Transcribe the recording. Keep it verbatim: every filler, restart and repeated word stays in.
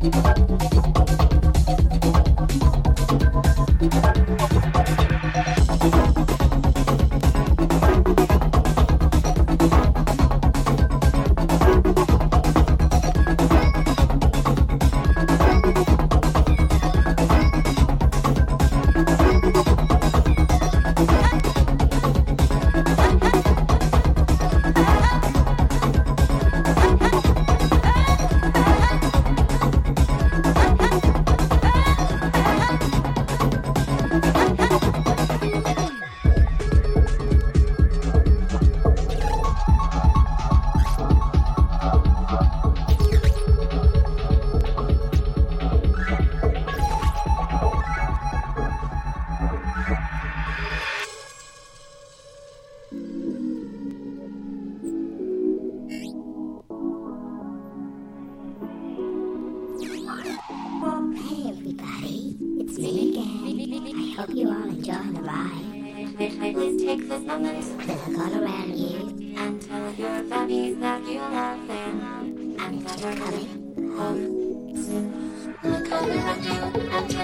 Hope you all enjoying the ride. Please take this moment to look all around you and tell your families that you love them and that you're coming home. Look all around you and tell